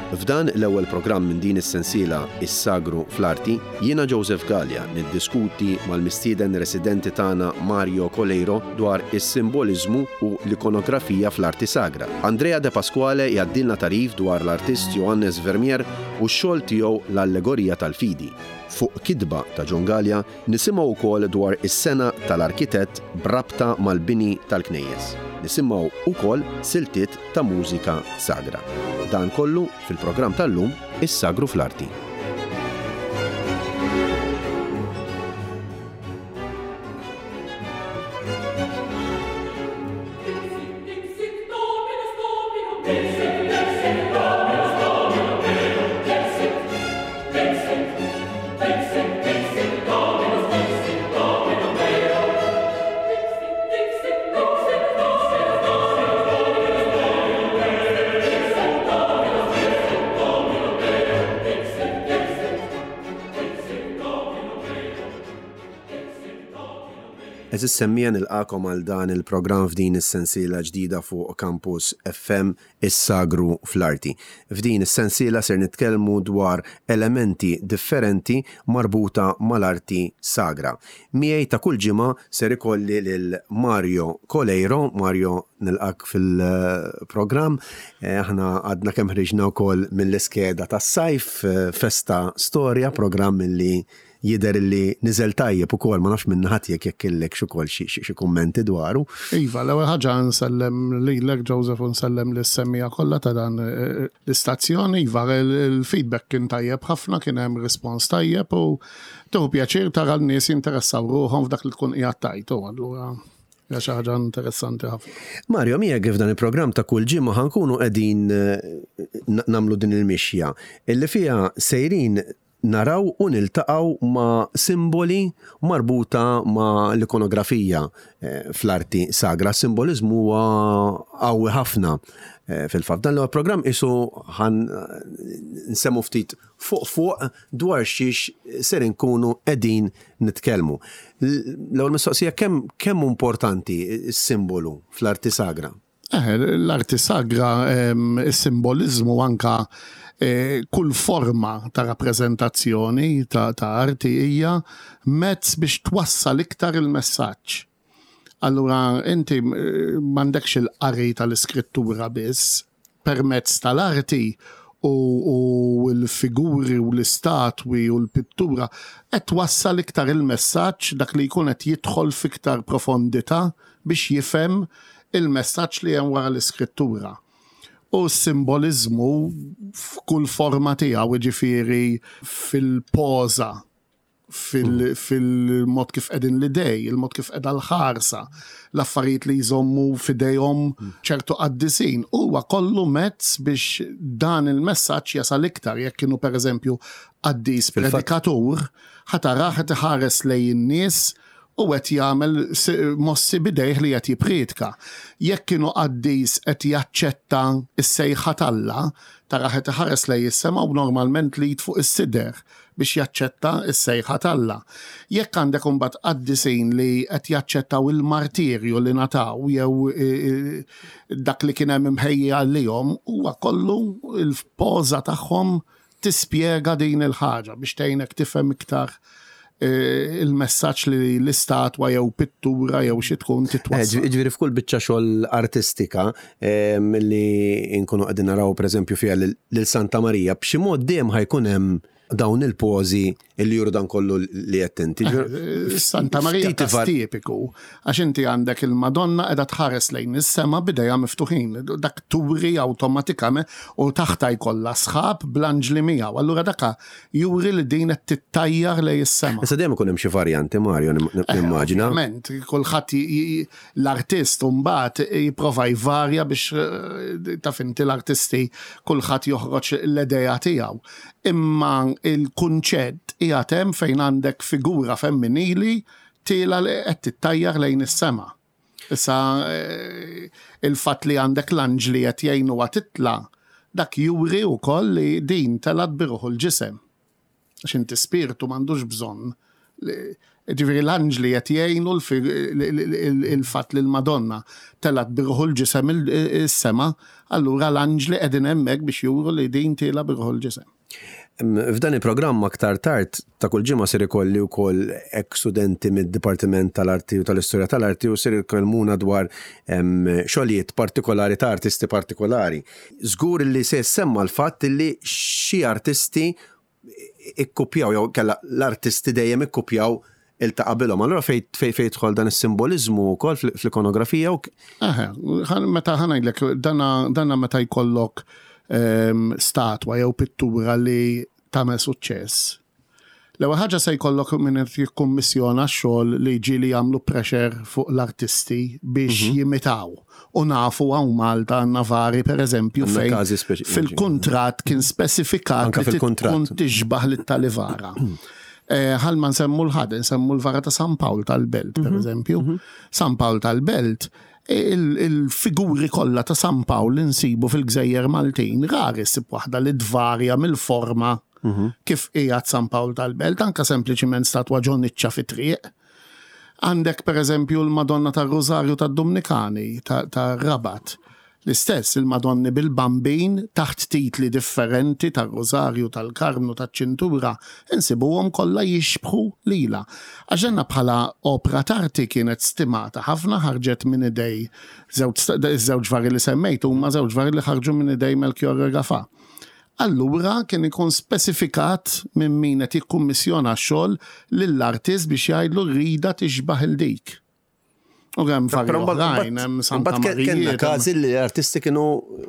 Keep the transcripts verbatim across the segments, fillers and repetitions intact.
F'dan l-ewwel programm minn din is-sensiela Is-Sagru fl-Arti, jiena Joseph Gallia niddiskuti mal-mistieden residenti tagħna Mario Coleiro dwar is-simboliżmu u l-ikonografija fl-arti sagra. Andrea De Pasquale jgħaddilna tarif dwar l-artist Johannes Vermeer u x-xogħol tiegħu l-allegorija tal-fidi. Fuq kidba ta' John Gallia nisimgħu wkoll dwar is-sena tal-arkitett brabta mal-bini tal-knejjes. Nisimgħu wkoll siltiet ta' mużika sagra. Dan kollu fil-programm tal-lum Is-Sagru fl-Arti. Eżis semmija nilqakom għal dan il-programm f'din is-sensiela ġdida fuq Campus F M Is-Sagru fl-Arti. F'din is-sensiela ser nitkellmu dwar elementi differenti marbuta mal-arti sagra. Miegħi ta' kull ġimgħa ser ikolli lil Mario Coleiro. Mario, nilqak fil-programm. Aħna għadna kemm ħriġna wkoll mill-iskeda tas-sajf Festa Storja, programm li jider li niżel tajjeb ukoll ma nafx minn ħadd jekk jekk illek xi wkoll xi kummenti dwaru. Iva, l-ewwel ħaġa nsellem lilek Joseph u nsellem lis-semmija kollha ta' dan l-istazzjoni. Iva, il-feedback kien tajjeb ħafna, kien hemm rispons tajjeb u teħu pjaċir tara n-nies jinteressaw ruħhom f'dak li tkun qiegħed tajtu. Allura hija xi ħaġa interessanti ħafna. Mario, miegħek f'dan il-programm ta' kull ġimgħa ħankunu qegħdin nagħmlu din il-mixja illi fiha sejrin naraw u niltaqgħu ma' simboli marbuta ma' l-ikonografija fl-arti sagra. Simboliżmu huwa qawwi ħafna fil-fatt. Dan l-programm isu ħan nsemmu ftit fuq fuq dwar xiex ser inkunu qegħdin nitkellmu. L-ewwel mistoqsija kemm kemm importanti s-simbolu fl-arti sagra? Eh, l-arti sagra, is-simboliżmu anka kull forma ta' rappreżentazzjoni ta', ta arti hija mezz biex twassal iktar il-messaġġ. Allura inti m'għandekx il-qari tal-iskrittura biss permezz tal-arti u, u l-figuri u l-istatwi u l-pittura qed twassal iktar il-messaġġ dak li jkun qed jidħol fiktar profondità biex jifhem il-messaġġ li hemm wara l-iskrittura. U s-simbolizmu f'kull forma tiegħu, ġifieri fil-poża, fil, fil-mod kif qegħdin l-idej, il-mod kif qiegħda l-ħarsa, l-affarijiet li jżommu f'idejhom ċertu qaddisin. Huwa kollu mezz biex dan il-messaġġ jasal iktar. Jekk kienu pereżempju qaddis predikatur, ħatara ħed iħares lejn in-nies u qed jagħmel mossi bidejh li qed jippretka. Jekk kienu qaddis qed jaċċetta s-sejħa talla, tara qed iħares lejn is-sema u normalment li fuq is-sider biex jaċċetta s-sejħa talla. Jekk għandek imbagħad qaddisin li qed jaċċettaw il-martirju li nataw jew dak li kien hemm imħejja għalihom, huwa kollu il-poża tagħhom tispjega din il-ħaġa biex tgħinek tifhem iktar il-messaġġ li l-istatwa jew pittura jew xi tkun titwassal. Ġifieri f'kull biċċa xogħol artistika li nkunu qegħdin naraw pereżempju fiha lil Santa Marija b'xi mod dejjem ħajkun hemm dawn il-pożi li juru dan kollu li qed inti. Santa Marija tipiku għax inti għandek il-Madonna qiegħda tħares lejn is-sema bidejha miftuħin. Dak turi awtomatikament u taħta jkollha sħab bl-anġli miegħu. Allura daka juri li din qed tittajjar lejn is-sema. Issa dejjem ikun hemm xi varjanti, Mario, nimmaġina. Ovvjament, kulħadd l-artist mbagħad jipprova jvarja biex taf inti l-artisti kulħadd joħroġ l-idea tiegħu. Imma il-kunċett qiegħed hemm fejn għandek figura femminili tiela li qed tittajjar lejn is-sema. Issa il-fatt li għandek l-anġli qed jgħinuha titla' dak juri wkoll li din telad biruħu l-ġisem. Għax inti spiritu m'għandux bżonn Ġifieri l-anġli qed jgħinu il-fatt li l-Madonna telat birħu l-ġisem is-sema, allura l-anġli qegħdin hemmhekk biex juru li din tiela birħu l-ġisem. F'dan il-programm aktar tard ta' kull ġimgħa ser ikolli wkoll hekk studenti mid-Dipartiment tal-Arti u tal-Istorja tal-Arti u ser ikellmuna dwar xogħlijiet partikolari ta' artisti partikolari. Żgur li se semma l-fatt li xi artisti ikkupjaw jew kellha l-artisti dejjem ikkupjaw il-ta' qabilhom. Allura fejn fejn jidħol dan is-simboliżmu wkoll fl-ikonografija u Eħe, meta ħanajdlek danna meta jkollok statwa jew pittura li tagħmel suċċess. L-ewwel ħaġa se jkollok min qed jikkummissjona x-xogħol li jiġi li jagħmlu pressure fuq l-artisti biex jimitaw. U nafu hawn Malta għandna vari pereżempju fejn fil-kuntratt kien speċifikat li tkun tixbaħ lit-talivara. Ħal ma nsemmu l-ħad, nsemmu l-vara ta' San Pawl tal-Belt, pereżempju. San Pawl tal-Belt il-figuri kollha ta' San Pawl li nsibu fil-Gżejjer Maltin rari ssib waħda li tvarja mill-forma kif qiegħed San Pawl tal-Belt, anke sempliċiment statwa ġonniċċa fit-triq. Għandek pereżempju l-Madonna tar-Rożarju tad-Dominikani ta' Rabat. L-istess il-Madonni bil-bambin taħt titli differenti tar-Rożarju, tal-Karmnu, taċ-Ċintura, insibuhom kollha jixbħu lila. Għaxenna bħala opra tarti kienet stimata ħafna ħarġet minn idej żewġ vari li semmejtu huma żewġ vari li ħarġu minn idej Melchior Gafà. Allura kien ikun speċifikat minn min qed jikkummissjona x-xogħol lill-artist biex jgħidlu rrida tixbaħ il-dik. U għem farri oħrajn, hemm Santa Marija. Kenna każi li l-artisti kienu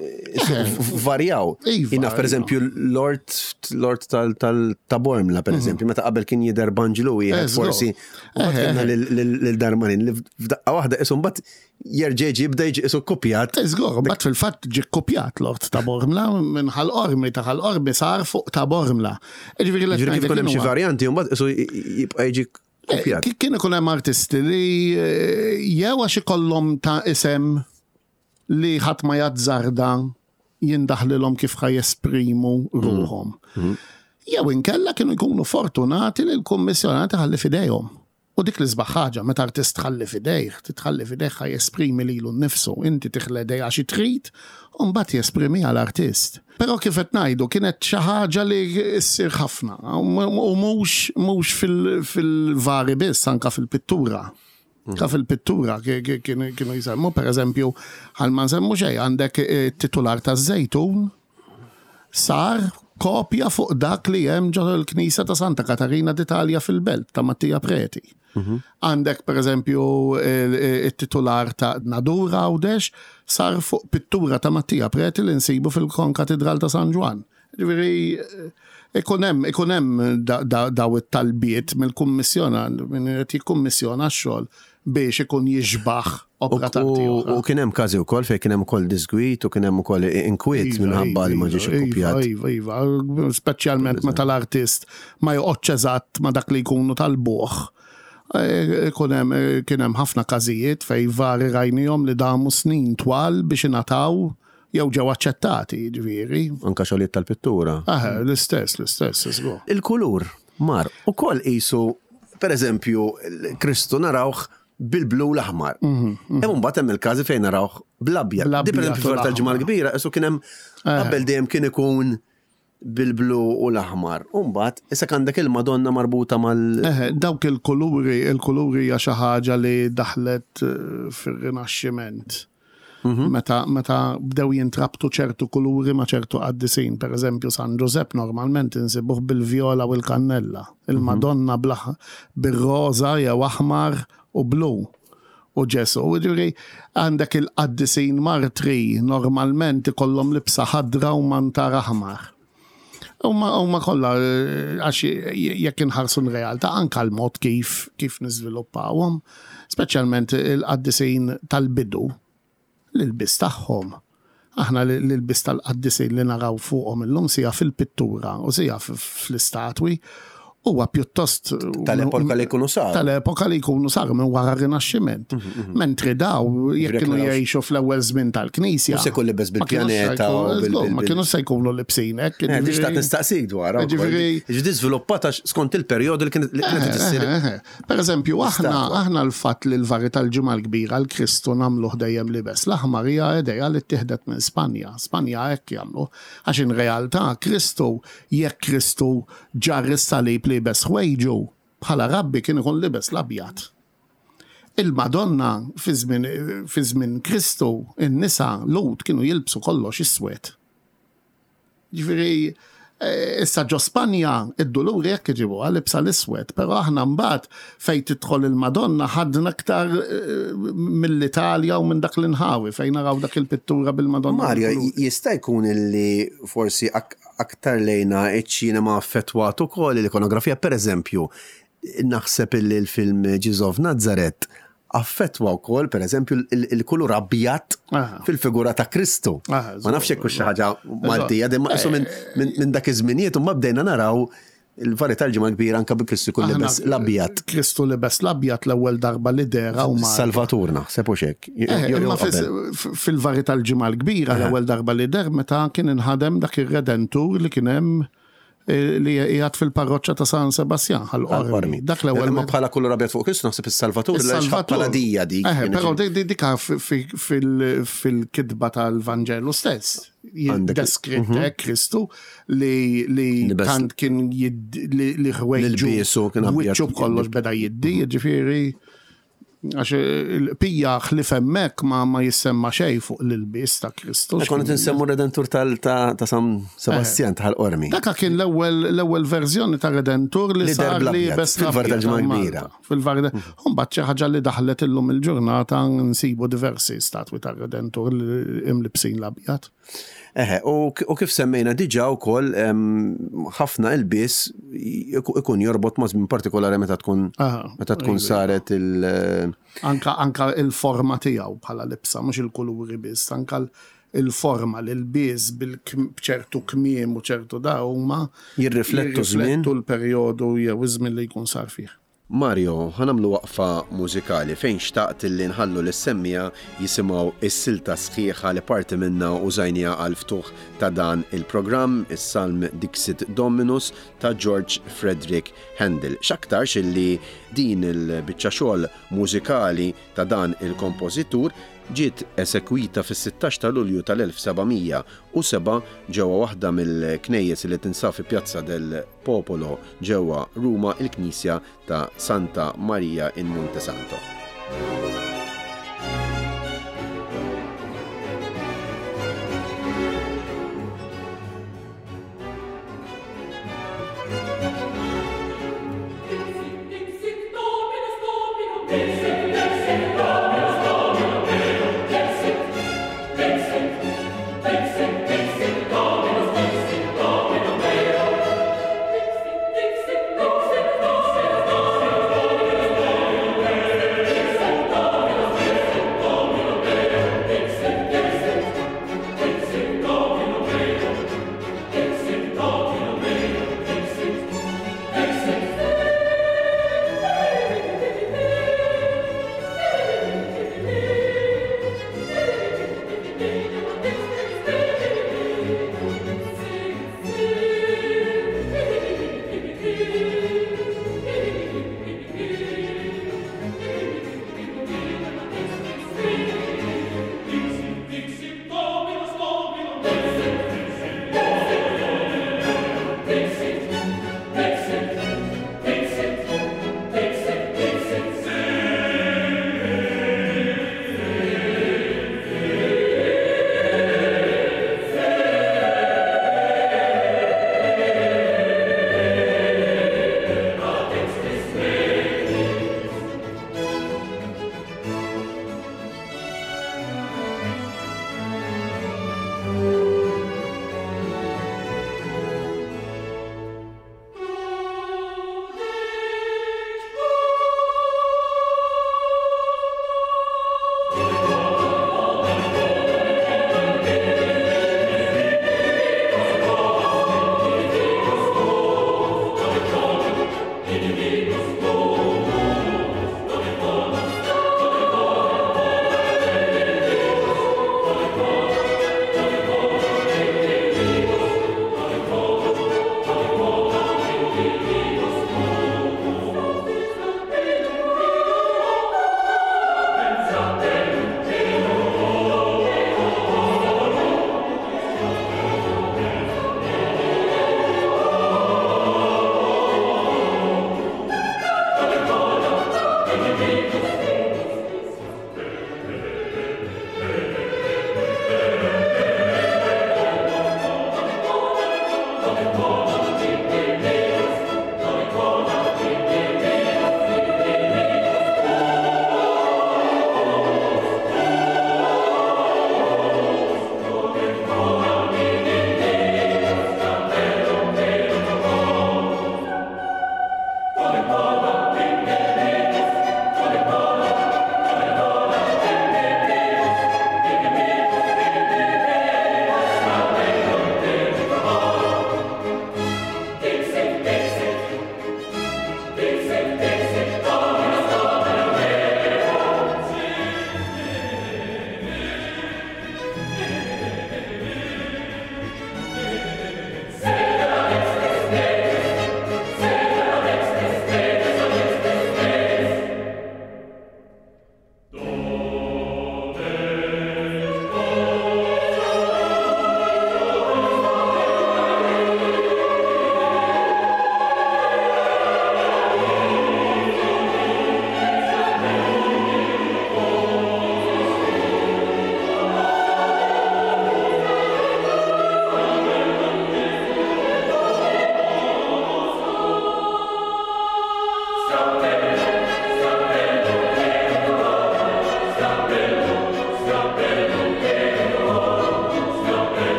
varjaw. Jina per eżempju l-Lord tal-Tabormla per eżempju, meta qabel kien jidher Banġlu jgħid forsi l-Darmanin li f'daqqa waħda isum bat jerġa' jibda jiġi isu kopjat. Eżgur, bat fil-fatt ġi kopjat Lord Tabormla minn ħal-qormi ta' ħal-qormi sar fuq Tabormla. Ġifieri kif ikun hemm xi varjanti mbagħad isu jibqa' jiġi kien ikun hemm artisti li jew għax ikollhom ta' isem li ħadd ma jazzarda jindaħlilhom kif ħaj jesprimu ruhom. Jew inkella kienu jkunu fortunati li l-kummissjonati ħalli f'idejhom. U dik li sbaħ ħaġa meta artist tħalli f'idejh, titħalli f'idejh ħaj jesprimi lilu nnifsu, inti tieħla idejha xi trid u mbagħad jesprimi għall-artist. Però kif qed ngħidu kienet xi ħaġa li ssir ħafna u mhux mhux fil-vari biss anke fil-pittura. Ka fil-pittura kienu jisemmu pereżempju ħal ma nsemmu xejn għandek titular taż-żejtun sar kopja fuq dak li hemm ġo l-Knisja ta' Santa Katarina d'Italja fil-Belt ta' Mattia Preti. Għandek pereżempju it-titular ta' Nadura Għawdex sar fuq pittura ta' Mattia Preti li nsibu fil-Konkatedral ta' San Ġwan. Ġifieri ikun hemm daw it-talbiet mill-kummissjona min qed jikkummissjona x-xogħol biex ikun jiġbaħ opra tarti oħra. U kien hemm każi wkoll fejn kien hemm ukoll disgwit u kien hemm ukoll inkwiet minħabba li ma ġiex ikkupjat. Iva, iva, speċjalment meta l-artist ma joqgħodx eżatt ma dak li jkunu tal-buħ. Kien hemm ħafna każijiet fejn vari rajnihom li damu snin twal biex ingħataw jew ġew aċċettati, ġifieri. Anke xogħlijiet tal-pittura. Aħe, l-istess, l-istess, isbu. Il-kulur mar ukoll qisu pereżempju Kristu narawh bil-blu l-aħmar. Hemm mbagħad hemm il-każi fejn narawh bl-abjad. Di pereżempju tal-ġimgħa l-kbira isu kien hemm qabel dejjem kien ikun bil-blu u l-aħmar. U mbagħad issa għandek il-Madonna marbuta mal Eħe, dawk il-kuluri, il-kuluri hija xi ħaġa li daħlet fir-Rinaxximent. Meta meta bdew jintrabtu ċertu kuluri ma' ċertu qaddisin, pereżempju San Giuseppe normalment insibuh bil-vjola u l-kannella. Il-Madonna bil-roża jew aħmar u blu u ġesu. U ġifieri għandek il-qaddisin martri normalment ikollhom libsa ħadra u mantar aħmar. Huma kollha għax jekk inħarsu n-realtà anke l-mod kif kif niżviluppawhom, speċjalment il-qaddisin tal-bidu l-ilbis tagħhom. Aħna l-ilbis tal-qaddisin li naraw fuqhom illum sija fil-pittura u sija fl-istatwi huwa pjuttost tal-epoka li jkunu sar. Tal-epoka li jkunu sar minn wara r-Rinaxximent. Mentri daw jekk kienu jgħixu fl-ewwel żmien tal-Knisja. Se kolli biss bil-pjaneta ma kienu se jkunu libsin hekk. Biex ta' nistaqsik dwar. Ġifieri żviluppata skont il-perjodu li kienet issir. Pereżempju aħna aħna l-fatt li l-vari tal-ġimgħa l-kbira l-Kristu nagħmluh dejjem libes l-aħmar hija idea li ttieħdet minn Spanja. Spanja hekk jagħmlu għax in-realtà Kristu jekk Kristu ġar is-salib libes ħwejġu bħala rabbi kien ikun libes l-abjad. Il-Madonna fi żmien Kristu in-nisa Lut kienu jilbsu kollox iswed. Ġifieri issa ġo Spanja id-duluri jekk iġibu għal-libsa l-iswed, però aħna mbagħad fejn tidħol il-Madonna ħadna aktar mill-Italja u minn dak l-inħawi fejn naraw dak il-pittura bil-Madonna. Mario, jista' jkun illi forsi aktar lejna iċ-ċinema affettwat ukoll l-ikonografija, pereżempju, naħseb illi l-film Jesus of Nazareth affettwa wkoll pereżempju il-kulur abjad fil-figura ta' Kristu. Ma nafx hekk xi ħaġa Maltija, minn dak iż-żminijiet u ma bdejna naraw il-vari tal-ġimgħa kbira anke bi Kristu jkun libes l-abjad. Kristu libes l-abjad l-ewwel darba li dera u Salvatur naħseb hux hekk. Fil-vari tal-ġimgħa kbira l-ewwel darba li der meta kien inħadem dak ir-Redentur li kien hemm li jgħat fil-parroċċa ta' San Sebastian għal-Ormi. Dak l-ewwel ma bħala kullu rabjat fuq Kristu naħseb is-Salvatur bħala dija dik. Però dika fil-kidba tal-Vanġelu stess. Jiddeskritta Kristu li tant kien li ħwejġu wiċċu b'kollox beda jiddi, ġifieri għax il-pijaħ li femmek ma ma jissemma xej fuq l-ilbis ta' Kristu. Konet nsemmu Redentur ta' San Sebastian tal-Ormi. Daka kien l-ewwel verżjoni ta' Redentur li sar li bes fil-Var tal-Ġimgħa Kbira. Fil-Var mbagħad xi ħaġa li daħlet illum il-ġurnata nsibu diversi statwi ta' Redentur li imlibsin l-abjad. Eħe, u kif semmejna diġà wkoll ħafna ilbies ikun jorbot ma' żmien partikolari meta tkun meta tkun saret il anka anka il-forma tiegħu bħala libsa mhux il-kuluri biss, anka il-forma l-ilbies b'ċertu kmiem u ċertu da huma jirriflettu żmien l-perjodu jew iż-żmien li jkun sar fih. Mario, ħanamlu waqfa mużikali fejn xtaqt li nħallu l-semmija jisimaw is-silta sħiħa li parti minna użajnija għal-ftuħ ta' dan il-programm, is-salm Dixit Dominus ta' George Frederick Handel. X'aktarx illi din il-biċċa xogħol mużikali ta' dan il-kompożitur ġiet esekwita fis-sittax ta' Lulju tal-elf sebgħumija u seba' ġewwa waħda mill-knejjes li tinsab fi Pjazza del Popolo ġewwa Ruma, il-Knisja ta' Santa Maria in Monte Santo.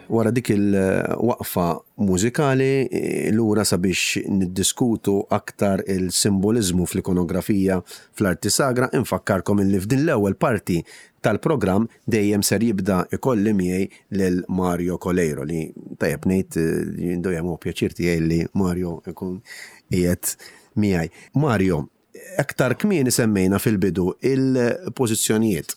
wara dik il-waqfa mużikali lura sabiex niddiskutu aktar il-simbolizmu fl-ikonografija fl-arti sagra, infakkarkom illi f'din l-ewwel parti tal-programm dejjem ser jibda ikolli miegħi lil Mario Coleiro li tajjeb ngħid jindu jagħmlu pjaċir tiegħi li Mario ikun qiegħed miegħi. Mario, aktar kmieni semmejna fil-bidu il-pożizzjonijiet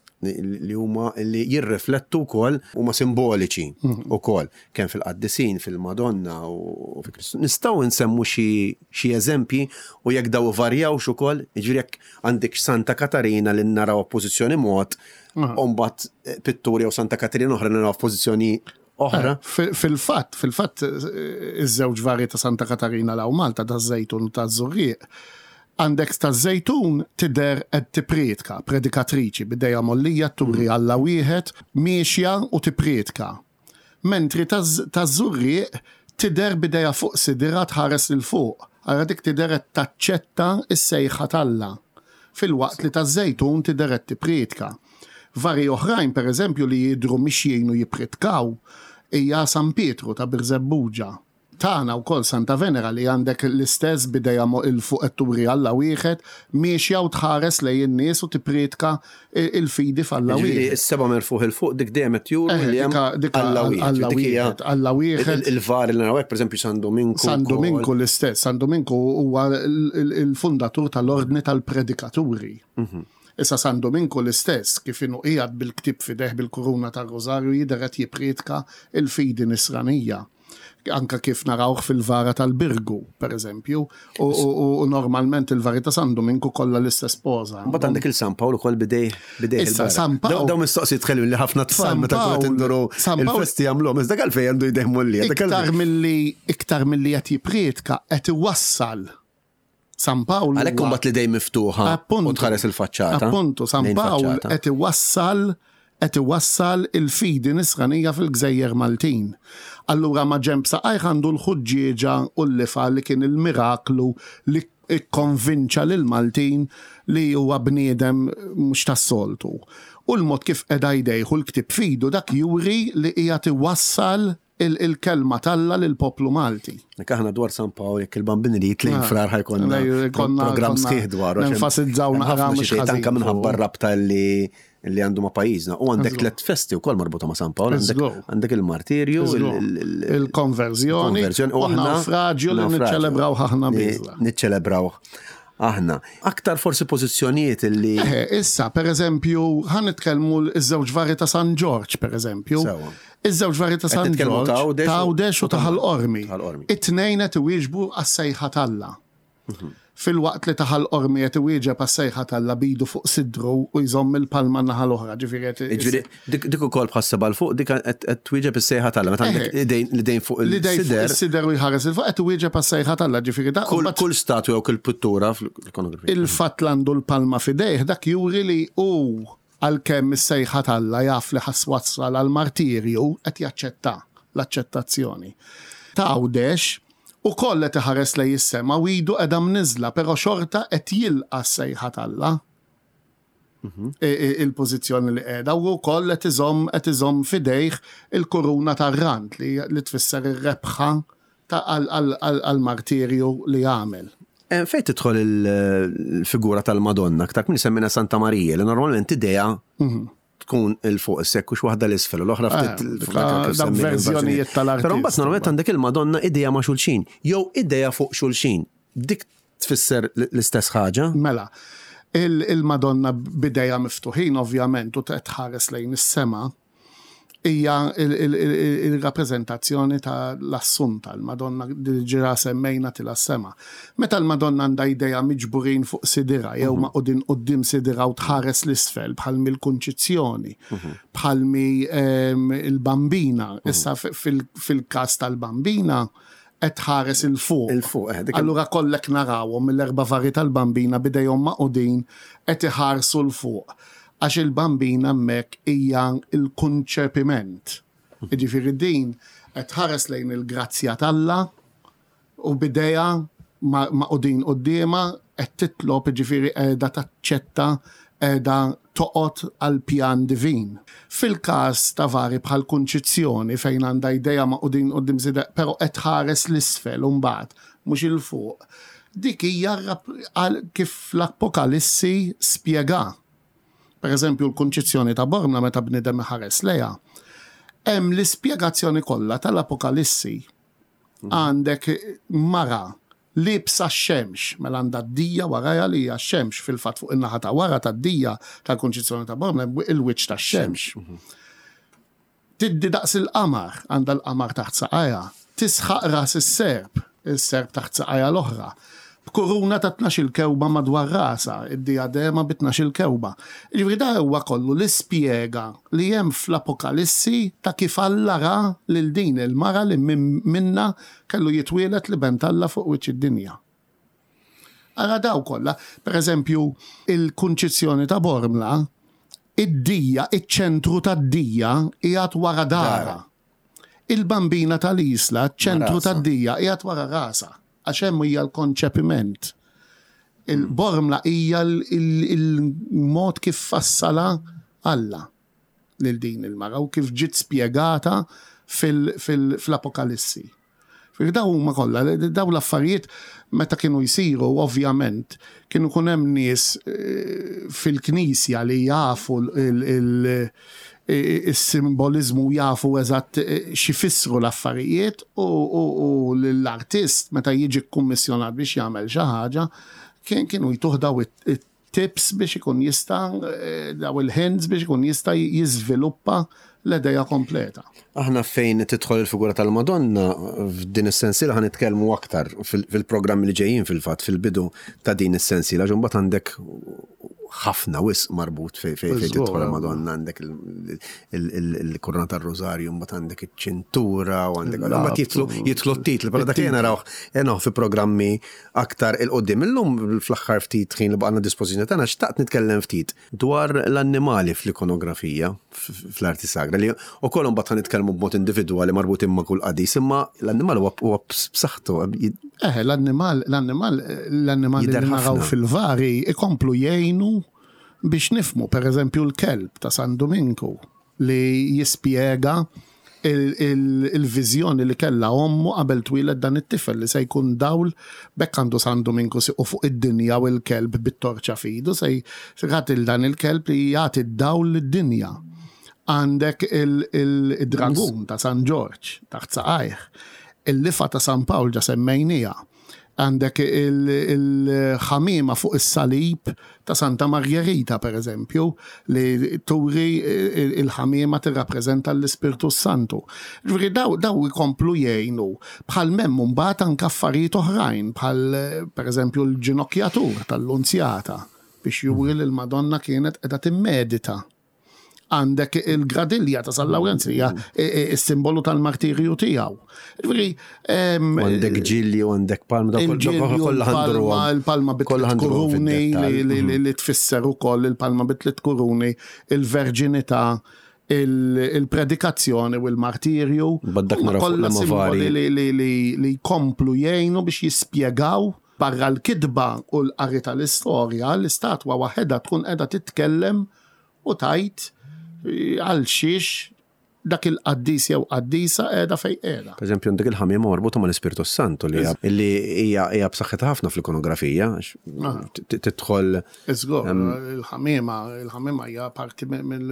li huma li jirriflettu wkoll huma simboliċi wkoll kemm fil-qaddisin fil-Madonna u fi Kristus. Nistgħu nsemmu xi xi eżempji u jekk daw varjawx ukoll, jiġri jekk għandek Santa Katarina li naraw pożizzjoni mod u mbagħad pitturi jew Santa Katarina oħra naraw pożizzjoni oħra. Fil-fatt, fil-fatt iż-żewġ varji ta' Santa Katarina law Malta ta' żejtun u ta' żurrieq għandek ta' żejtun tidher qed tippretka, predikatriċi bidejja mollija turi Alla wieħed miexja u tippretka. Mentri ta' żurrieq tidher bidejja fuq sidira tħares lil fuq, ara dik tidher qed taċċetta s-sejħa t'Alla. Fil-waqt li ta' żejtun tidher qed tippretka. Varji oħrajn pereżempju li jidhru mixjin u jippretkaw hija San Pietru ta' Birzebbuġa. Tana wkoll Santa Venera li għandek l-istess bidejja il-fuq turi Alla wieħed miexja u tħares lejn in-nies u tippretka il-fidi f'Alla wieħed. Is-seba' merfuħ il-fuq dik dejjem qed juru li hemm Alla wieħed. Alla wieħed. Il-var li narawek pereżempju San Domingo. San Domingo l-istess. San Domingo huwa il-fundatur tal-ordni tal-predikaturi. Issa San Domingo l-istess kif inhu qiegħed bil-ktib fideh bil-kuruna tar-Rożarju jidher qed jippretka il-fidi nisranija. Anka kif narawh fil-vara tal-Birgu, per eżempju, u normalment il-vari ta' San Domingo kollha l-istess poża. Mbagħad għandek il-San Pawl ukoll bidej bidej Issa San Pawl. Daw mistoqsijiet tħellu li ħafna tfal meta tkun tinduru il-festi jagħmluhom, iżda għalfejn għandu jdejmu li. Iktar milli iktar milli qed jippretka qed iwassal San Pawl. Għalhekk imbagħad li dejjem miftuħa u tħares il-faċċata. Appuntu, San Pawl qed iwassal qed iwassal il-fidi nisranija fil-Gżejjer Maltin. Allura ma ġemp saqajh għandu l-ħuġġieġa u l-lifa li kien il-miraklu li ikkonvinċa lil Maltin li huwa bniedem mhux tas-soltu. U l-mod kif qiegħda jdejħu l-ktib fidu dak juri li hija tiwassal il-kelma talla lill-poplu Malti. Nek aħna dwar San Pawl jekk il-bambini li jitlejn frar ħajkonna programm sħiħ dwar. Nenfasizzaw naqra mhux ħażin. Anke minħabba r-rabta li li għandu ma' pajjiżna. U għandek tliet festi wkoll marbuta ma' San Pawl, għandek il-martirju, il-konverżjoni, u n-naufraġġju li niċċelebraw aħna biżla. Niċċelebraw aħna. Aktar forsi pożizzjonijiet illi. Issa, per eżempju, ħan nitkellmu iż-żewġ varji ta' San George, per eżempju. Iż-żewġ varji ta' San George ta' Għawdex u ta' Ħal-Qormi. It-tnejn qed iwieġbu għas-sejħa t'Alla. Fil-waqt li taħal qormi qed iwieġeb għas-sejħa t'Alla bidu fuq sidru u jżomm il-palma naħa l-oħra, ġifieri. Dik ukoll bħasseb għal fuq dik qed twieġeb is-sejħa t'Alla meta għandek idejn fuq il-sider. Is-sider u jħares il-fuq qed iwieġeb għas-sejħa t'Alla, ġifieri da. Kull statwa jew kull pittura fl-ikonografija. Il-fatt li għandu l-palma f'idejh dak juri li hu għalkemm is-sejħa t'Alla jaf li ħass wassal għall-martirju qed jaċċetta l-aċċettazzjoni. Ta' Għawdex u koll qed iħares lej is-sema u idu qiegħda mniżla, però xorta qed jilqa' s-sejħa t'Alla. Il-pożizzjoni li qiegħda u wkoll qed iżomm qed iżomm f'idejh il-kuruna tar-rant li tfisser ir-rebħa għall-martirju li għamel. Fejn tidħol il-figura tal-Madonna, aktar min semmina Santa Marija, li normalment idea tkun il-fuq is-sekk u waħda l-isfel u l-oħra ftit verżjonijiet tal-artist. Però mbagħad normalment għandek il-Madonna idea ma' xulxin, jew idea fuq xulxin. Dik tfisser l-istess ħaġa? Mela, il-Madonna b'idejja miftuħin ovvjament u tħares lejn is-sema hija il-rappreżentazzjoni tal-assunta, l-Madonna ġira semmejna til-sema. Meta l-Madonna għandha idea miġburin fuq sidira, jew ma' qudiem sidira u tħares l-isfel bħal mill-kunċizzjoni, bħal il-bambina. Issa fil-każ tal-bambina qed tħares il-fuq. Il-fuq. Allura kollek narawhom mill-erba' varji tal-bambina bidejhom ma' qudin qed iħarsu l-fuq. Għax il-bambina hemmhekk hija il-kunċepiment. Jiġifieri din qed tħares lejn il-grazzja t'Alla u bidejha ma' qudin qudiema qed titlob jiġifieri qiegħda taċċetta qiegħda toqgħod għal pjan divin. Fil-każ ta' vari bħal kunċizzjoni fejn għandha idea ma' qudin qudiem żida, però qed tħares l-isfel u mbagħad mhux il fuq. Dik hija kif l-Apokalissi spjega. Per eżempju l-kunċizzjoni ta' Bormla meta bniedem iħares lejha. Hemm l-ispjegazzjoni kollha tal-Apokalissi. Għandek mara libsa x-xemx, mela għandha d-dija warajha li hija x-xemx fil-fatt fuq in-naħa ta' wara tad-dija tal-kunċizzjoni ta' Bormla il-wiċċ tax-xemx. Tiddi daqs il-qamar, għandha l-qamar taħt saqajja, tisħaq ras is-serb, is-serb taħt saqajja l-oħra. B'kuruna ta' tnax-il kewba madwar rasa, id-diadema bi tnax-il kewba. Ġifri da huwa kollu l-ispjega li hemm fl-Apokalissi ta' kif Alla ra lil din il-mara li minna kellu jitwielet li bent Alla fuq wiċċ id-dinja. Ara daw kollha, pereżempju il-kunċizzjoni ta' Bormla, id-dija, iċ-ċentru tad-dija qiegħed wara dara. Il-bambina tal-isla, ċ-ċentru tad-dija qiegħed wara rasa. Għax hemm hija l-konċepiment. Il-Bormla hija il-mod kif fassala Alla lil din il-mara u kif ġiet spjegata fil-Apokalissi. Daw huma kollha, daw l-affarijiet meta kienu jsiru ovvjament kienu kun hemm nies fil-Knisja li jafu il-simbolizmu jafu eżatt xifissru l-affarijiet u l-artist meta jiġi kummissjonat biex jagħmel xi ħaġa kienu jtuħ daw it-tips biex ikun jista' daw il-hands biex ikun jista' jiżviluppa l-idea kompleta. Aħna fejn tidħol il-figura tal-Madonna f'din is-sensiela ħan nitkellmu aktar fil-programmi li ġejjin fil-fatt fil-bidu ta' din is-sensiela ġu mbagħad għandek ħafna wisq marbut fejn fejn tidħol il-Madonna għandek il-Kurna tar-Rożarju mbagħad għandek iċ-ċintura u għandek mbagħad jidħlu jidħlu t-titli bħala dak narawh enoħ fi programmi aktar il-qudiem. Illum fl-aħħar ftit ħin li baqgħna dispożizzjoni tagħna xtaqt nitkellem ftit dwar l-annimali fl-ikonografija fl-arti sagra li wkoll mbagħad nitkellmu b'mod individwali marbut imma kull qadis imma l-annimal huwa b'saħħtu. Eh, l-annimal l-annimal l-annimal li naraw fil-vari ikomplu jgħinu biex nifmu, per eżempju l-kelb ta' San Domingo li jispjega il-vizjoni li kella ommu qabel twiled dan it-tifel li se jkun dawl bekk għandu San Domingo u fuq id-dinja u l-kelb bit-torċa fidu se jgħatil dan il-kelb li jagħti d-dawl lid-dinja. Għandek il-dragun ta' San George taħt saqajh, il-lifa ta' San Pawl ġa semmejnija. Għandek il-ħamima fuq is-salib ta' Santa Margherita, per eżempju, li turi il-ħamima tirrappreżenta l-Ispiritu Santu. Ġifieri daw daw ikomplu jgħinu bħal memm mbagħad anke affarijiet oħrajn bħal per eżempju l-ġinokjatur tal-Unzjata biex juri li l-Madonna kienet qiegħda timmedita. Għandek il-gradilja ta' San Lawrenzi hija s-simbolu tal-martirju tiegħu. Għandek ġilju, għandek palma da kollha il-palma bitlet kuruni li tfisser ukoll il-palma bitlet kuruni, il-verġinità, il-predikazzjoni u l-martirju. Kollha simboli li jkomplu jgħinu biex jispjegaw barra l-kidba u l-qari tal-istorja l-istatwa waħedha tkun qiegħda titkellem u tajt għal xiex dak il-qaddis jew qaddisa qiegħda fejn qiegħda. Per eżempju għandek il-ħamija marbuta mal-Ispiritu Santu li hija hija b'saħħitha ħafna fl-ikonografija tidħol. Iżgur, il-ħamiema, il-ħamiema hija parti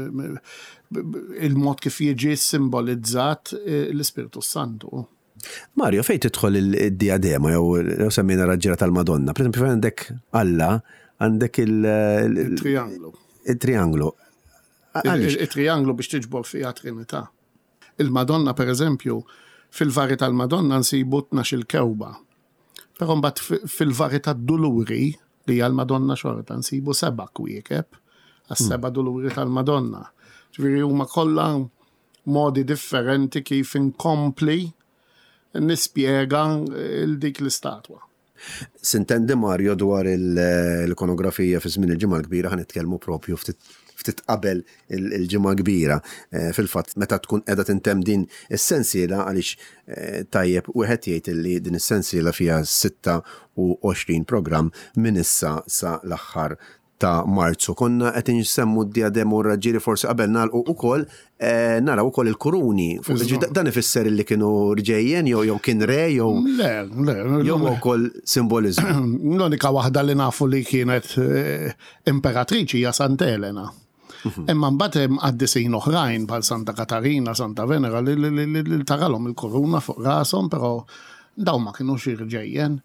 il-mod kif jiġi simbolizzat l-Ispiritu Santu. Mario, fejn tidħol il-diadema jew semmejna raġġiera tal-Madonna. Per eżempju fejn għandek Alla, għandek il-trianglu. Il-trianglu. Il-trianglu biex tiġbor fija Trinità. Il-Madonna, per eżempju, fil-vari tal-Madonna nsibu tnax-il kewba. Però mbagħad fil-vari tad-Duluri li hija l-Madonna xorta nsibu seba' kwiekeb għas-seba' Duluri tal-Madonna. Ġifieri huma kollha modi differenti kif inkompli nispjega il-dik l-istatwa. Sintendi Mario dwar l-ikonografija fi żmien il-ġimgħa l-kbira ħan nitkellmu propju ftit ftit qabel il-ġimgħa kbira. Fil-fatt meta tkun qiegħda tintemm din is-sensiela għaliex tajjeb wieħed jgħid li din is-sensiela fiha sitta u għoxrin programm minn issa sa l-aħħar ta' Marzu. Konna qed insemmu d-diadem u r-raġġieri forsi qabel nagħlqu wkoll naraw ukoll il-kuruni. Dan ifisser li kienu rġejjen jew jew kien re jew Le, le. jew ukoll simbolizmu. L-unika waħda li nafu li kienet imperatriċi hija Santa Elena. Imma mbagħad hemm qaddisin oħrajn bħal Santa Katarina, Santa Venera li taralhom il-kuruna fuq rashom, però dawn ma kinux irġejjen.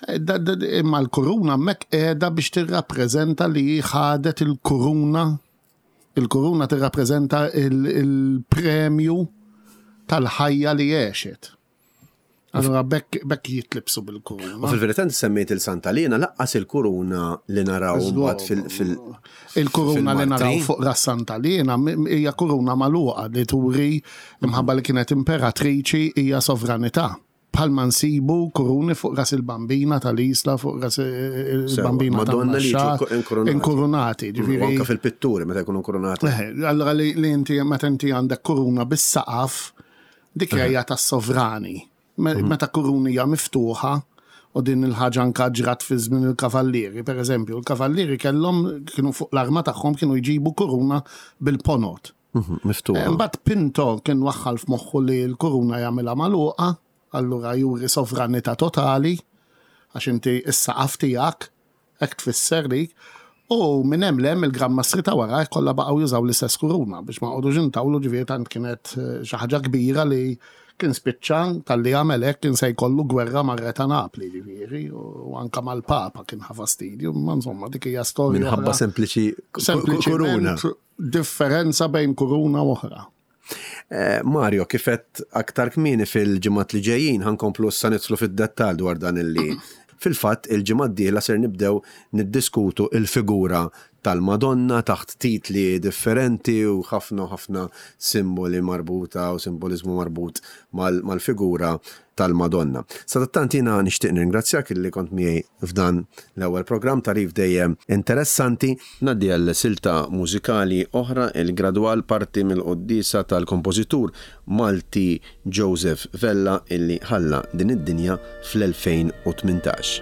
Imma l-kuruna mek qiegħda biex tirrappreżenta li ħadet il-kuruna, il-kuruna tirrappreżenta il-premju tal-ħajja li għexet. Allora bekk jitlibsu bil-kuruna. U fil-verità semmejt il-Santa Elena laqqas il-kuruna li naraw mbagħad fil- il-kuruna li naraw fuq ras Santa Elena hija kuruna magħluqa li turi imħabba li kienet imperatriċi hija sovranità. Bħalma nsibu kuruni fuq ras il-bambina tal-isla, fuq ras il-bambina tal-maxxat, inkurunati. Anka fil-pitturi, meta jkunu inkurunati. Allora li inti meta inti għandek kuruna bis-saqaf, dik hija tas-sovrani. Meta kuruni hija miftuħa, u din il-ħaġa anka ġrat fi żmien il-kavallieri, per eżempju, il-kavallieri kellhom kienu fuq l-arma tagħhom kienu jġibu kuruna bil-ponot. Miftuħa. Imbagħad Pinto kien waħħal f'moħħu li l-kuruna jagħmilha magħluqa, allura juri sovranità totali, għax inti is-saqaf tiegħek, hekk tfisser dik, u minn hemm lem il-grammastri ta' wara kollha baqgħu jużaw l-istess kuruna biex ma qogħdux intawlu ġifieri tant kienet xi ħaġa kbira li kien spiċċa tal-li għamel hekk kien se jkollu gwerra mar-re ta' Napli ġifieri u anke mal-Papa kien ħa fastidju, ma insomma dik hija storja. Minħabba sempliċi kuruna. Differenza bejn kuruna u oħra. Mario, kifet aktar kmini fil-ġimgħat li ġejjin ħankomplu issa nidħlu fid-dettall dwar dan illi fil-fatt il-ġimgħat dieħla ser nibdew niddiskutu il-figura tal-Madonna taħt titli differenti u ħafna ħafna simboli marbuta u simbolizmu marbut mal-figura tal-Madonna. Sadattant jiena nixtieq ningrazzjak illi kont miegħi f'dan l-ewwel programm tarif dejjem interessanti. Ngħaddi għal silta mużikali oħra il-gradwal parti mill-qoddisa tal-kompożitur Malti Joseph Vella illi ħalla din id-dinja fl-elfejn u tmintax.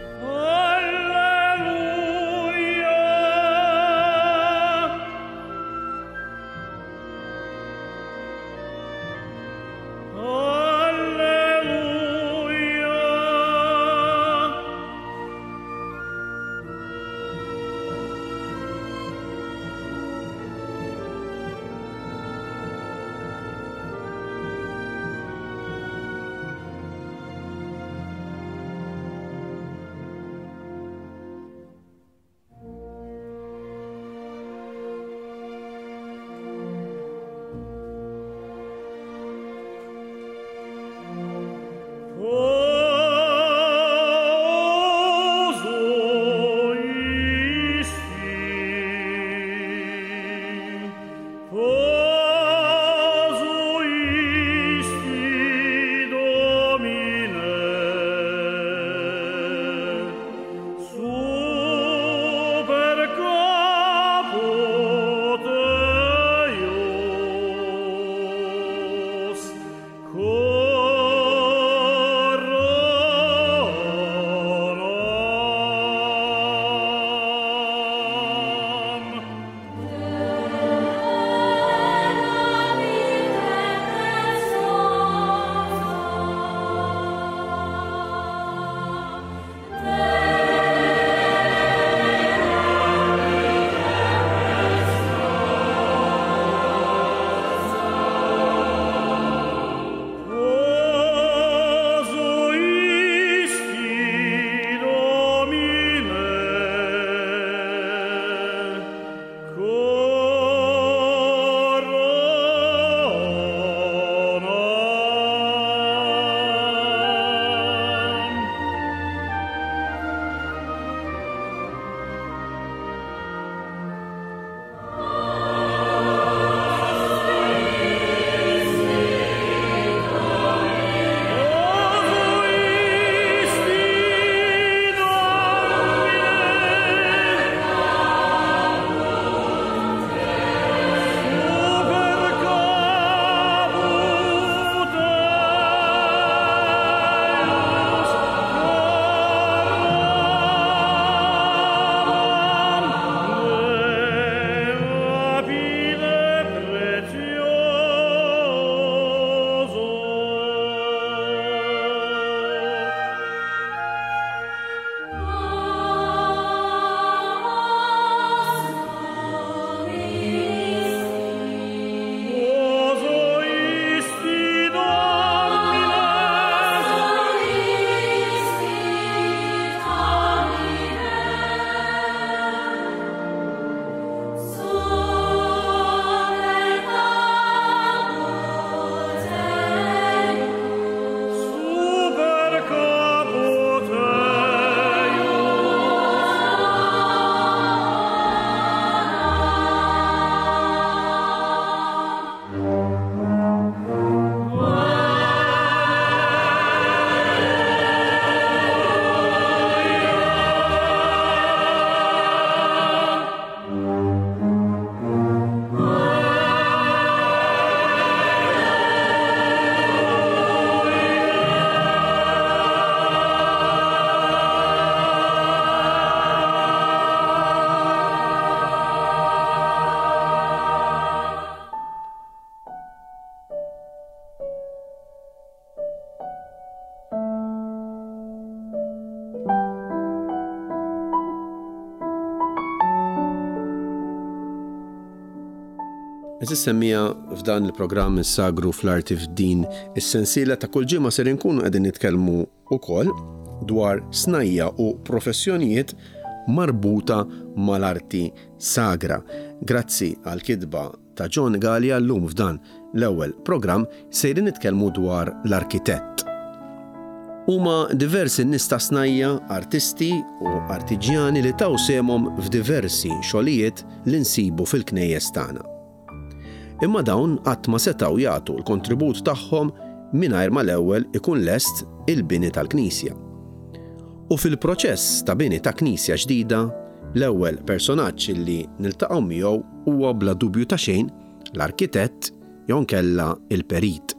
Eżis semmija f'dan il-programm is-sagru fl-arti f'din is-sensiela ta' kull ġimgħa ser inkunu qegħdin nitkellmu wkoll dwar snajja u professjonijiet marbuta mal-arti sagra. Grazzi għal kidba ta' John Gallia llum f'dan l-ewwel programm sejrin nitkellmu dwar l-arkitett. Huma diversi nies ta' snajja, artisti u artiġjani li taw semhom f'diversi xogħlijiet li nsibu fil-knejjes tagħna. Imma dawn qatt ma setgħu jagħtu l-kontribut tagħhom mingħajr ma l-ewwel ikun lest il-bini tal-Knisja. U fil-proċess ta' bini ta' Knisja ġdida, l-ewwel personaġġ li niltaqgħu miegħu huwa bla dubju ta' xejn l-arkitett jew nkella il-perit.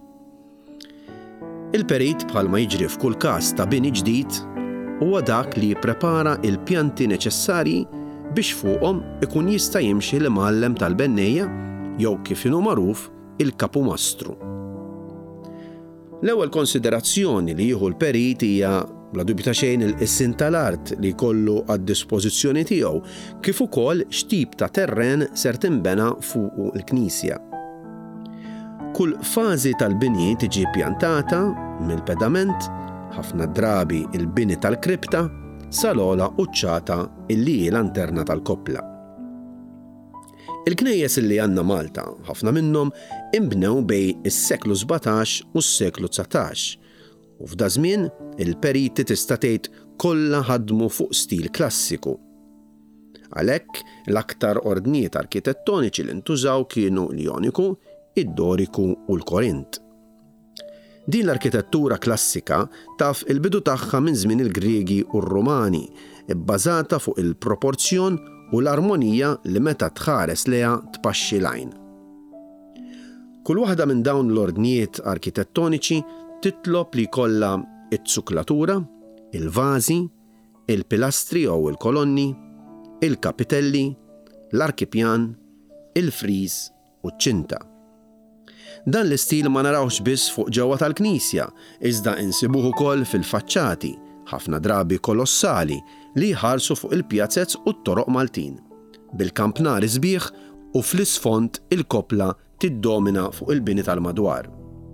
Il-perit bħalma jiġri f'kull każ ta' bini ġdid huwa dak li jipprepara il-pjanti neċessarji biex fuqhom ikun jista' jimxi l-imgħallem tal-bennejja jew kif inhu magħruf il-kapumastru. L-ewwel konsiderazzjoni li jieħu l-perit hija bla dubju ta' xejn il-qissin tal-art li jkollu għad-dispożizzjoni tiegħu kif ukoll x'tip ta' terren ser tinbena fuq il-Knisja. Kull fażi tal-bini tiġi pjantata mill-pedament, ħafna drabi il-bini tal-kripta, sal-ogħla quċċata illi hi l-anterna tal-koppla. Il-knejjes illi għandna Malta, ħafna minnhom inbnew bejn is-seklu sebgħetax u s-seklu tsatax. U f'da żmien il-periti tista' tgħid kollha ħadmu fuq stil klassiku. Għalhekk l-aktar ordnijiet arkitettoniċi li ntużaw kienu l-Joniku, id-Doriku u l-Korint. Din l-arkitettura klassika taf il-bidu tagħha minn żmien il-Griegi u r-Rumani, bbażata fuq il-proporzjon u l-armonija li meta tħares leha tpaxxi l-għajn. Kull waħda minn dawn l-ordnijiet arkitettoniċi titlob li jkollha it-tsuklatura, il-vażi, il-pilastri jew il-kolonni, il-kapitelli, l-arkipjan, il-friż u ċ-ċinta. Dan l-istil ma narawx biss fuq ġewwa tal-Knisja, iżda insibuh ukoll fil-faċċati, ħafna drabi kolossali li jħarsu fuq il-pjazzezz u t-toroq Maltin. Bil-kampnar sbieħ u fl-isfond il-koppla tiddomina fuq il-bini tal-madwar.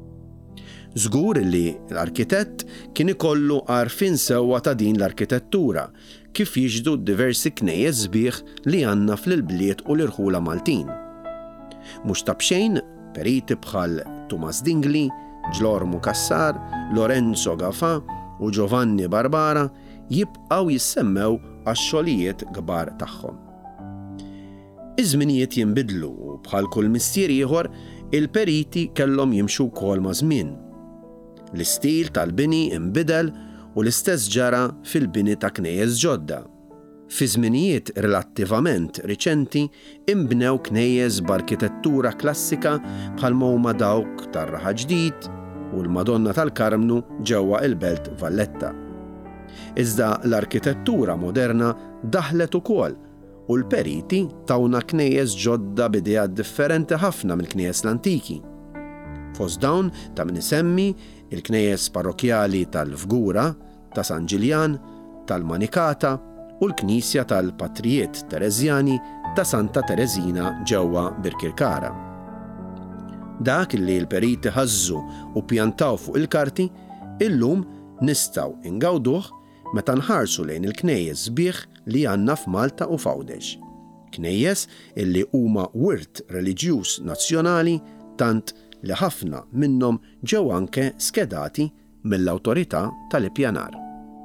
Żgur li l-arkitett kien ikollu għarfien sewwa ta' din l-arkitettura kif jiġdu diversi knejjes sbieħ li għandna fl-bliet u l-irħula Maltin. Mhux ta' bxejn periti bħal Thomas Dingley, Ġlormu Kassar, Lorenzo Gafà u Giovanni Barbara jibqgħu jissemmew għax-xogħlijiet kbar tagħhom. Iż-żminijiet jinbidlu u bħal kull mistier ieħor il-periti kellhom jimxu wkoll ma' żmien. L-istil tal-bini inbidel u l-istess ġara fil-bini ta' knejjes ġodda. Fi żminijiet relattivament riċenti inbnew knejjes b'arkitettura klassika bħalma huma dawk tar-Raħa Ġdid u l-Madonna tal-Karmnu ġewwa il-Belt Valletta. Iżda l-arkitettura moderna daħlet ukoll u l-periti tawna knejjes ġodda b'idejat differenti ħafna mill-knejjes l-antiki. Fost dawn ta' min isemmi il-knejjes parrokjali tal-Fgura, ta' San Ġiljan, tal-Manikata u l-Knisja tal-Patrijiet Terezjani ta' Santa Terezina ġewwa Birkirkara. Dak li l-periti ħażżu u pjantaw fuq il-karti, illum nistgħu ingawduh meta nħarsu lejn il-knejjes sbieħ li għandna f'Malta u f'Għawdex. Knejjes illi huma wirt reliġjuż nazzjonali tant li ħafna minnhom ġew anke skedati mill-awtorità tal-ippjanar.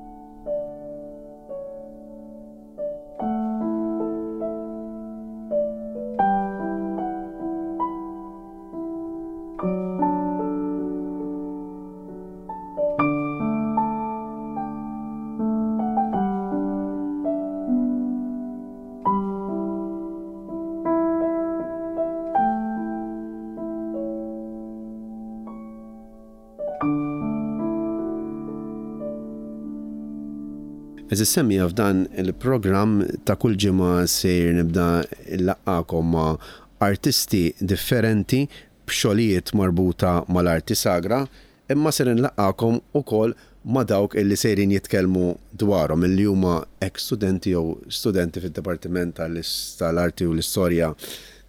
Eżis semmija f'dan il-programm ta' kull ġimgħa sejr nibda nlaqgħakom ma' artisti differenti b'xogħlijiet marbuta mal-arti sagra, imma ser nlaqgħakom ukoll ma' dawk illi sejrin jitkellmu dwarhom illi huma ex-studenti jew studenti fid-Dipartiment tal-Arti u l-Istorja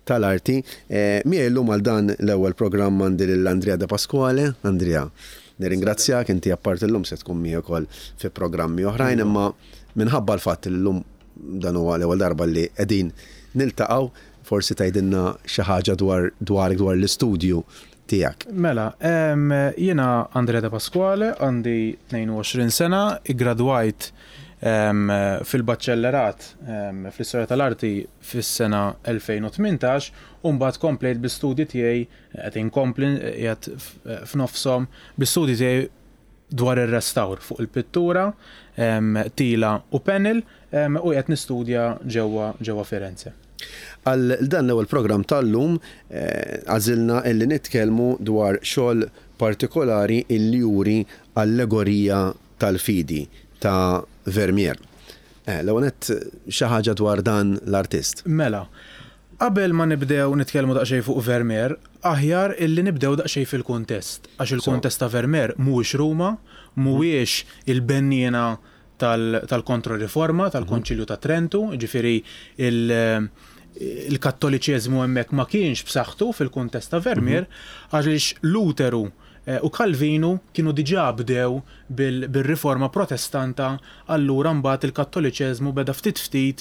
tal-arti. Mi llum għal dan l-ewwel programm għandi l-Andrea De Pasquale. Andrea, nirringrazzjak, inti apart illum se tkun miegħi wkoll fi programmi oħrajn, imma minħabba l-fatt li llum dan huwa l-ewwel darba li qegħdin niltaqgħu, forsi tgħidilna xi ħaġa dwar dwar dwar l-istudju tiegħek. Mela, jiena Andrea De Pasquale, għandi tnejn u għoxrin sena, iggradwajt fil-baċċellerat fl-istorja tal-arti fis-sena elfejn u tmintax u mbagħad komplejt bl-istudji tiegħi qed inkompli qiegħed f'nofshom bl-istudji tiegħi dwar ir-restawr fuq il-pittura, tila u panel u qed nistudja ġewwa ġewwa Firenze. Għal dan l-ewwel programm tal-lum għażilna illi nitkellmu dwar xogħol partikolari illi juri allegorija tal-fidi ta' Vermeer. L-ewwel nett xi ħaġa dwar dan l-artist. Mela, qabel ma nibdew nitkellmu daqsxejn fuq Vermeer, aħjar illi nibdew daqsxejn fil-kuntest. Għax il-kuntest ta' Vermeer mhuwiex Ruma, mhuwiex il-benniena tal-Kontrariforma, tal-Konċilju ta' Trentu, ġifieri il-Kattoliċeżmu hemmhekk ma kienx b'saħħtu fil-kuntest ta' Vermeer, għaliex Luteru u Calvinu kienu diġà bdew bil-riforma protestanta, allura mbagħad il-Kattoliċeżmu beda ftit ftit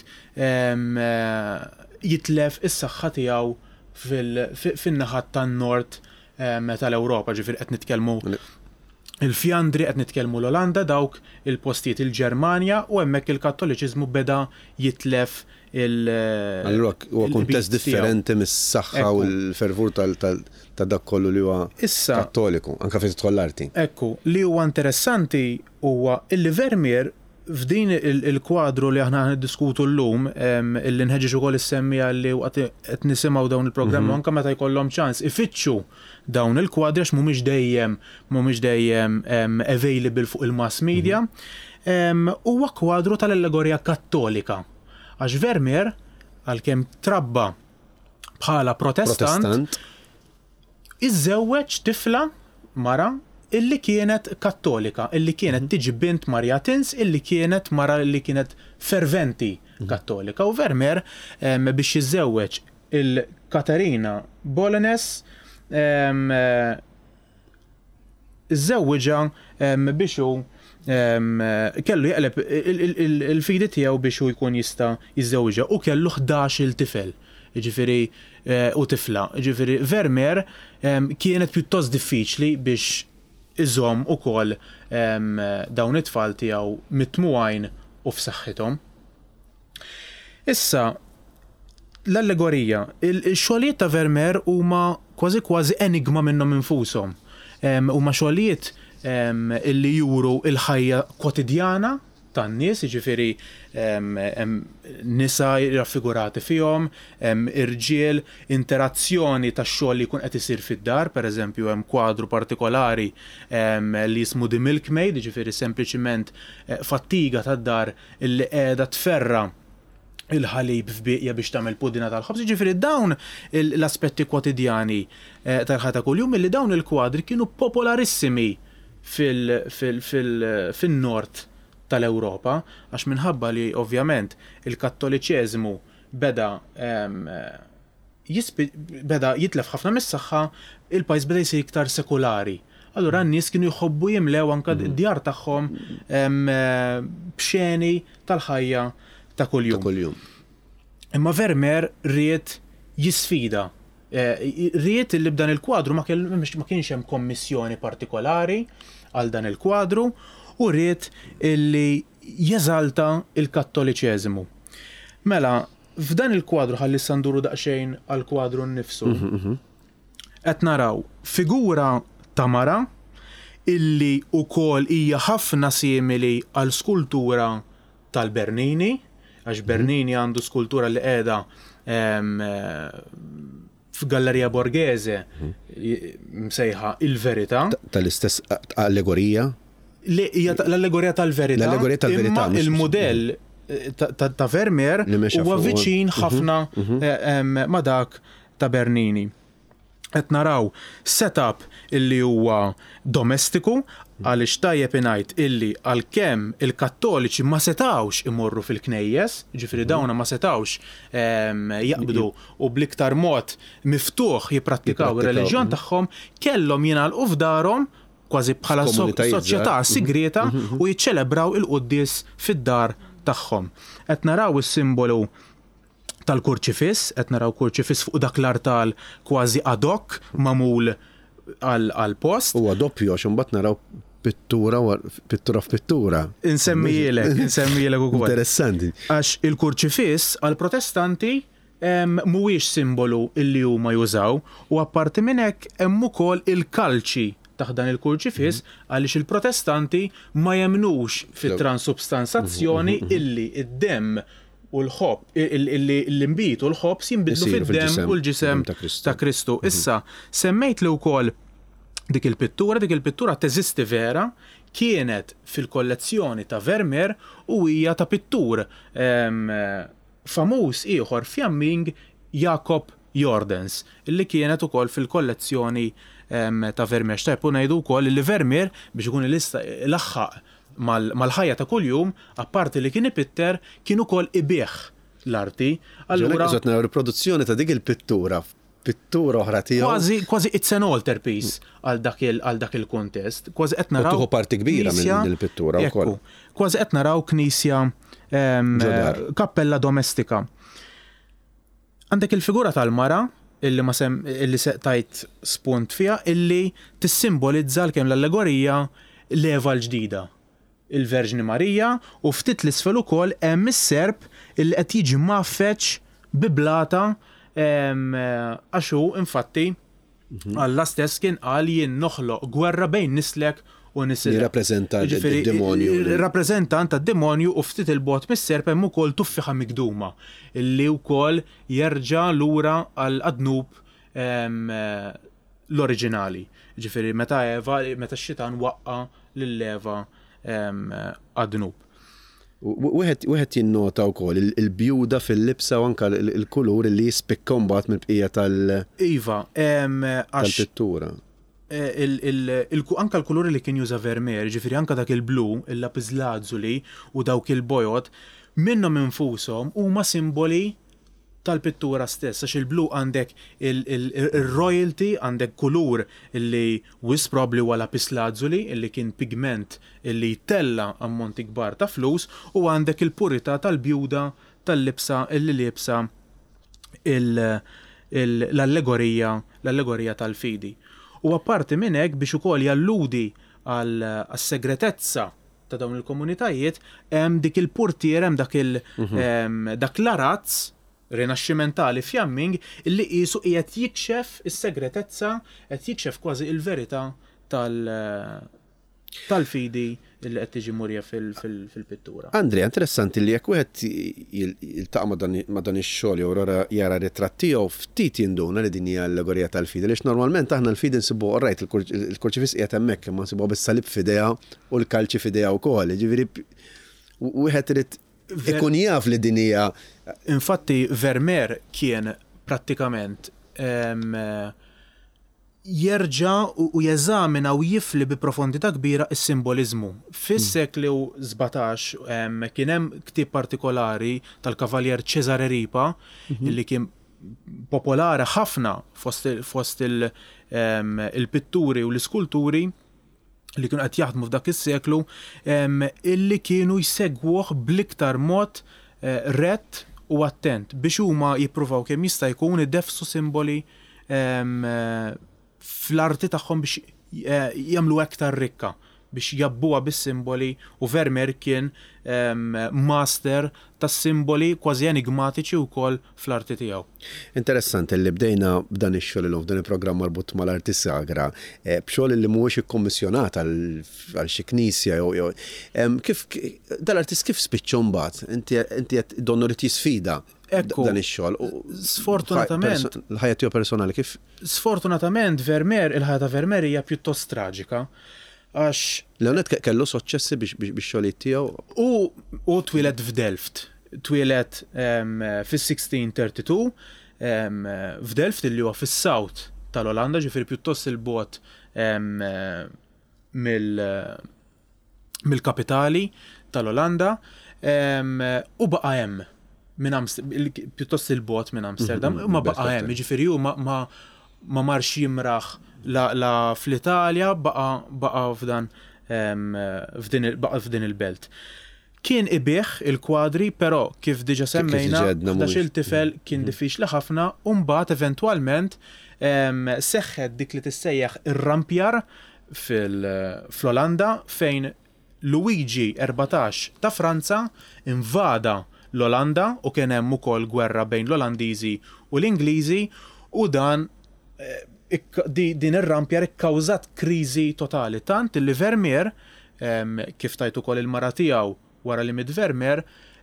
jitlef is-saħħa tiegħu fin-naħat tan-nord tal-Ewropa, ġifier qed nitkellmu il-Fjandri, qed nitkellmu l-Olanda, dawk il-postijiet il-Ġermanja u hemmhekk il-Kattoliċiżmu beda jitlef il- Allura huwa kuntest differenti mis-saħħa u l-fervur ta' dak kollu li huwa Kattoliku, anke fejn tidħol l-arti. Ekku, li huwa interessanti huwa illi Vermeer f'din il-kwadru li aħna niddiskutu llum, illi nħeġġeġ ukoll is-semmija li qed nisimgħu dawn il-programmi anke meta jkollhom ċans ifittxu dawn il-kwadri għax mhumiex dejjem mhumiex dejjem available fuq il-mass media, huwa kwadru tal-allegorija Kattolika. Għax Vermeer għalkemm trabba bħala protestant, iżżewweġ tifla mara illi kienet kattolika, illi kienet tiġi bint Marjatins, illi kienet mara illi kienet ferventi kattolika. U Vermeer biex jiżżewweġ il-Katarina Bolones iżżewweġha biex hu kellu jaqleb il-fidi tiegħu biex hu jkun jista' jiżżewweġha u kellu ħdax-il tifel. Ġifieri u tifla. Ġifieri Vermeer kienet pjuttost diffiċli biex iżomm ukoll dawn it-tfal tiegħu mitmugħajn u f'saħħithom. Issa l-allegorija, il-xogħlijiet ta' Vermeer huma kważi kważi enigma minnhom infushom. Huma xogħlijiet illi juru il-ħajja kwotidjana tan-nies, jiġifieri nisa raffigurati fihom, irġiel, interazzjoni tax-xogħol li jkun qed isir fid-dar, pereżempju hemm kwadru partikolari li jismu The Milkmaid, jiġifieri sempliċiment fattiga tad-dar illi qiegħda tferra il-ħalib f'biqja biex tagħmel pudina tal-ħobż, jiġifieri dawn l-aspetti kwotidjani tal-ħajja ta' kuljum illi dawn il-kwadri kienu popolarissimi fin-nord tal-Ewropa, għax minħabba li ovvjament il-Kattoliċeżmu beda beda jitlef ħafna mis-saħħa, il-pajjiż beda jsir iktar sekulari. Allura n-nies kienu jħobbu jimlew anke d-djar tagħhom b'xeni tal-ħajja ta' kuljum. Imma Vermeer ried jisfida. Ried li b'dan il-kwadru ma kienx hemm kommissjoni partikolari għal dan il-kwadru u ried illi jeżalta il-Kattoliċeżmu. Mela, f'dan il-kwadru ħalli sanduru daqsxejn għall-kwadru nnifsu. Qed naraw figura ta' mara illi wkoll hija ħafna simili għal skultura tal-Bernini, għax Bernini għandu skultura li qiegħda f'Gallerija Borghese msejħa Il-Verità. Tal-istess allegorija? L-allegorija tal-Verità. L-allegorija tal-Verità. Imma il-modell ta' Vermeer huwa viċin ħafna ma' dak ta' Bernini. qed naraw setup illi huwa domestiku għaliex tajjeb ingħid illi għalkemm il-Kattoliċi ma setawx imorru fil-knejjes, ġifieri dawna ma setawx jaqbdu u bliktar mod miftuħ jipprattikaw ir-reliġjon tagħhom, kellhom jingħalqu f'darhom kważi bħala soċjetà sigreta u jiċċelebraw il-quddies fid-dar tagħhom. Qed naraw is-simbolu tal-kurċifiss, qed naraw kurċifiss fuq dak l-artal kważi ad hoc magħmul għal-post. Huwa doppju għax imbagħad naraw pittura pittura f'pittura. Insemmijilek, insemmijilek ukoll. Interessanti. Għax il-kurċifiss għall-protestanti mhuwiex simbolu illi huma jużaw u apparti minn hekk hemm ukoll il-kalċi taħt dan il-kurċifiss għaliex il-protestanti ma jemnux fit-transubstanzazzjoni illi id-demm u l-ħobb, l-imbit u l-ħobb jinbidlu fid-demm u l-ġisem ta' Kristu. Issa, semmejt li wkoll dik il-pittura, dik il-pittura teżisti vera, kienet fil-kollezzjoni ta' Vermeer u hija ta' pittur famuż ieħor f'Jamming Jakob Jordens, illi kienet ukoll fil-kollezzjoni ta' Vermeer. Xtajb u ngħidu wkoll li Vermeer biex ikun il-aħħaq mal-ħajja ta' kuljum, apparti li kien ipitter, kien ukoll ibieħ l-arti. Allura qed naraw riproduzzjoni ta' dik il-pittura, pittura oħra tiegħu. Kważi kważi it's an altarpiece għal dak il għal dak il-kuntest. Kważi qed naraw. Tieħu parti kbira minn il-pittura wkoll. Kważi qed naraw knisja kappella domestika. Għandek il-figura tal-mara illi ma sem illi tajt spunt fiha illi tissimbolizza l-kemm l-allegorija l-Eva l-ġdida. Il-Verġni Marija u ftit l-isfel ukoll hemm is-serb illi qed jiġi maffeċ bi blata għax hu infatti Alla stess kien qal jien noħloq gwerra bejn nislek u nisilek. Jirrappreżenta d-demonju. Rappreżentant tad-demonju u ftit il-bot mis-serp hemm ukoll tuffiħa migduma illi wkoll jerġa' lura għal Adnub l-oriġinali. Ġifieri meta Eva, meta x-xitan waqqa lill-Eva Adnub. Wieħed jinnota wkoll il-bjuda fil-libsa u anke il-kulur li jispikka mbagħad mill-bqija tal- Iva, tal-pittura. Anke l-kuluri li kien juża Vermeer, ġifieri anke dak il-blu, il-lapis lażuli u dawk il-bojot, minnhom infushom huma simboli tal-pittura stess, għax il-blu għandek il-royalty, għandek kulur illi wis probably wala lapis lażuli, illi kien pigment illi jtella ammonti kbar ta' flus, u għandek il-purità tal-bjuda tal-libsa illi libsa l-allegorija l-allegorija tal-fidi. U apparti minn hekk biex ukoll jalludi għas-segretezza ta' dawn il-komunitajiet, hemm dik il-portier, hemm dak il dak l-arazz rinaxximentali f'Jamming illi qisu qiegħed jikxef is-segretezza, qed jikxef kważi il-verità tal-fidi illi qed tiġi murja fil-pittura. Andrea, interessanti li jekk wieħed jiltaqa' ma' dan ix-xogħol jew jara ritratt tiegħu ftit jinduna li din hija allegorija tal-fidi, għaliex normalment aħna l-fidi nsibu orrajt il-kurċifiss qiegħed hemmhekk imma nsibu bis-salib f'idejha u l-kalċi f'idejha wkoll. Ġifieri wieħed irid ikun jaf li din hija. Infatti Vermeer kien prattikament jerġa' u jeżamina u jifli bi profondità kbira s-simbolizmu. Fis-seklu sebgħetax kien hemm ktieb partikolari tal-Kavaljer Cesare Ripa illi kien popolari ħafna fost il-pitturi u l-iskulturi li kienu qed jaħdmu f'dak is-seklu illi kienu jsegwuh bl-iktar mod rett u attent biex huma jippruvaw kemm jista' jkun idefsu simboli fl-arti tagħhom biex jagħmlu aktar rikka biex jabbuha bis-simboli u Vermeer kien master tas-simboli kważi enigmatiċi wkoll fl-arti tiegħu. Interessanti li bdejna b'dan ix-xogħol illum f'dan il-programm marbut mal-arti sagra, b'xogħol li mhuwiex ikkommissjonat għal xi knisja jew kif dal-artist kif spiċċa mbagħad inti qed donnu li tisfida dan ix-xogħol. Sfortunatament l-ħajja tiegħu personali kif? Sfortunatament Vermeer, il-ħajja ta' Vermeer hija pjuttost traġika. Għax Leonet kellu soċċessi biex xogħlijiet tiegħu. U twieled f'Delft. Twieled fis-sixteen thirty-two f'Delft illi huwa fis-south tal-Olanda, ġifieri pjuttost il-bot mill-kapitali tal-Olanda u baqa' hemm minn pjuttost il-bot minn Amsterdam, ma baqa' hemm, jiġifieri hu ma ma marx jimraħ la fl-Italja baqa' f'dan f'din il-belt. Kien ibih il-kwadri, però kif diġa semmejna ħdax il-tifel kien diffiċli ħafna u mbagħad eventwalment seħħet dik li tissejjaħ ir-rampjar fl-Olanda fejn Luigi erbatax ta' Franza invada l-Olanda u kien hemm ukoll gwerra bejn l-Olandiżi u l-Ingliżi u dan din ir-rampjar ikkawżat kriżi totali tant li Vermeer kif tajt ukoll il-mara tiegħu wara li mid Vermeer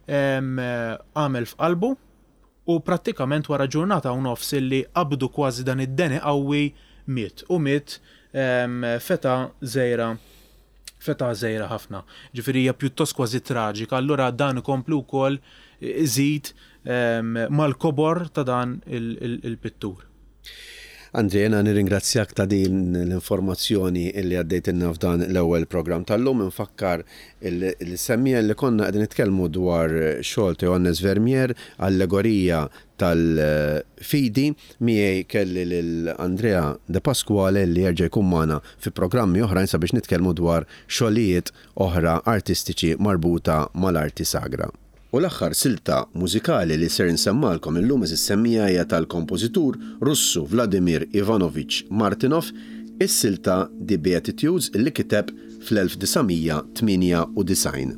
għamel f'qalbu u prattikament wara ġurnata u nofs li qabdu kważi dan id-deni qawwi miet u miet feta żejra feta żejra ħafna. Ġifieri hija pjuttost kważi traġika, allura dan ikomplu wkoll iżid mal-kobor ta' dan il-pittur. Andrej, jena nirringrazzjak ta' din l-informazzjoni illi għaddejtinna f'dan l-ewwel programm tal-lum. Infakkar il-semmija li konna qegħdin nitkellmu dwar xogħol ta' Johannes Vermeer, allegorija tal-fidi, miegħi kelli lil Andrea De Pasquale li jerġa' jkun magħna fi programmi oħrajn sabiex nitkellmu dwar xogħlijiet oħra artistiċi marbuta mal-arti sagra. U l-aħħar silta mużikali li ser nsemmalkom illum is-semmija hija tal-kompożitur Russu Vladimir Ivanovich Martinov, is-silta The Beatitudes li kiteb fl-elf tisgħumija tminja u disgħin.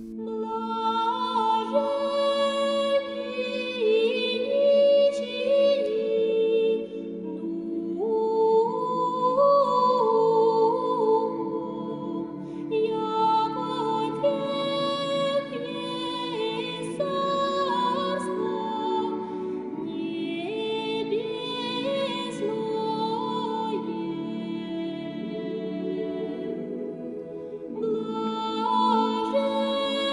Blage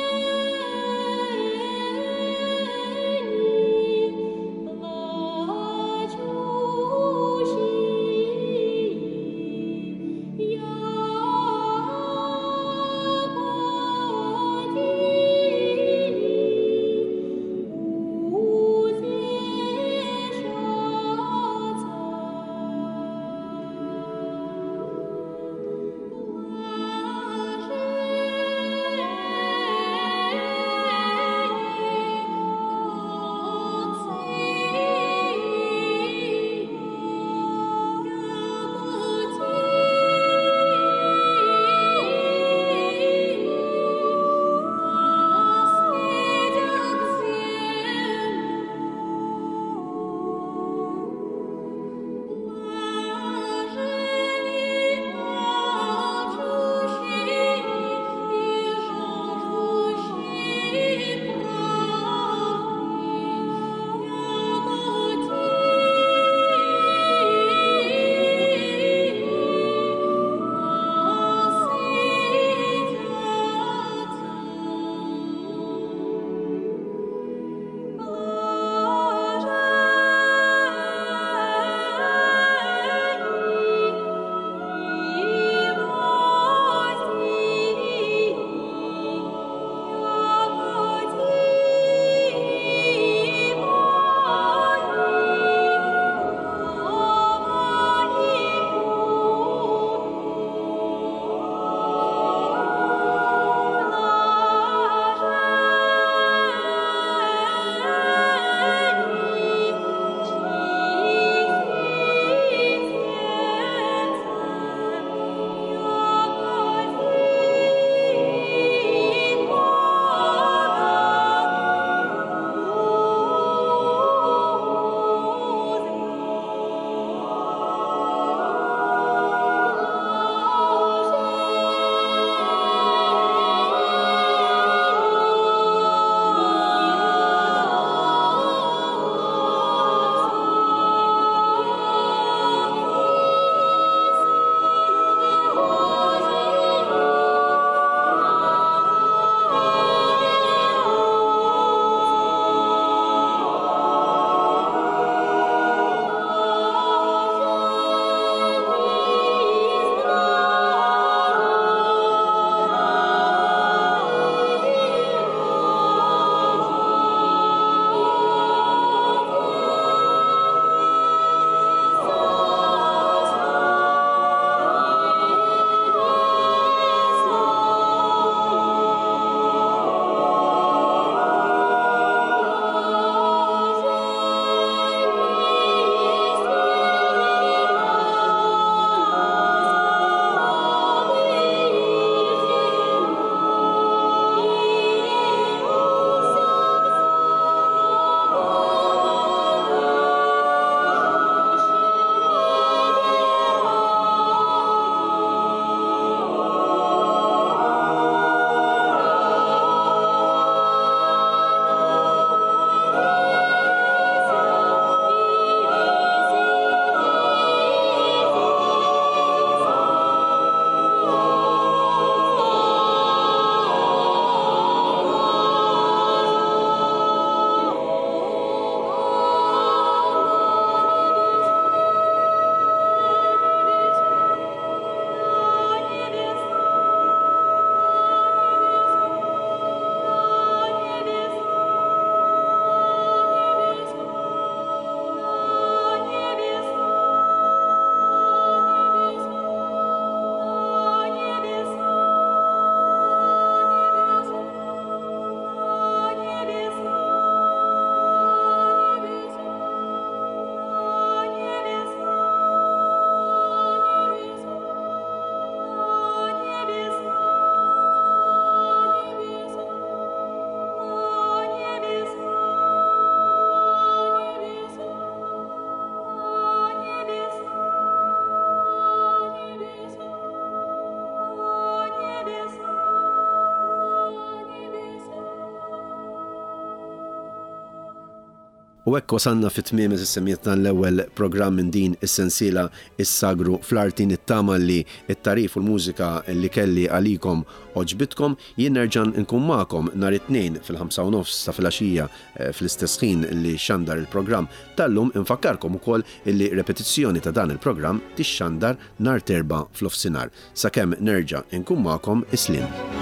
U hekk wasalna fit-tmiem is-semmiet dan l-ewwel programm minn din is-sensiela is-sagru fl-arti nittama li it-tarif u l-mużika li kelli għalikom oġbitkom. Jien nerġa' nkun magħkom nhar it-tnejn fil-ħamsa u nofs ta' filgħaxija fl-istess ħin li xandar il-programm tal-lum. Infakkarkom ukoll illi repetizzjoni ta' dan il-programm tixxandar nhar terba' fl-ofsinhar. Sakemm nerġa' nkun magħkom islim.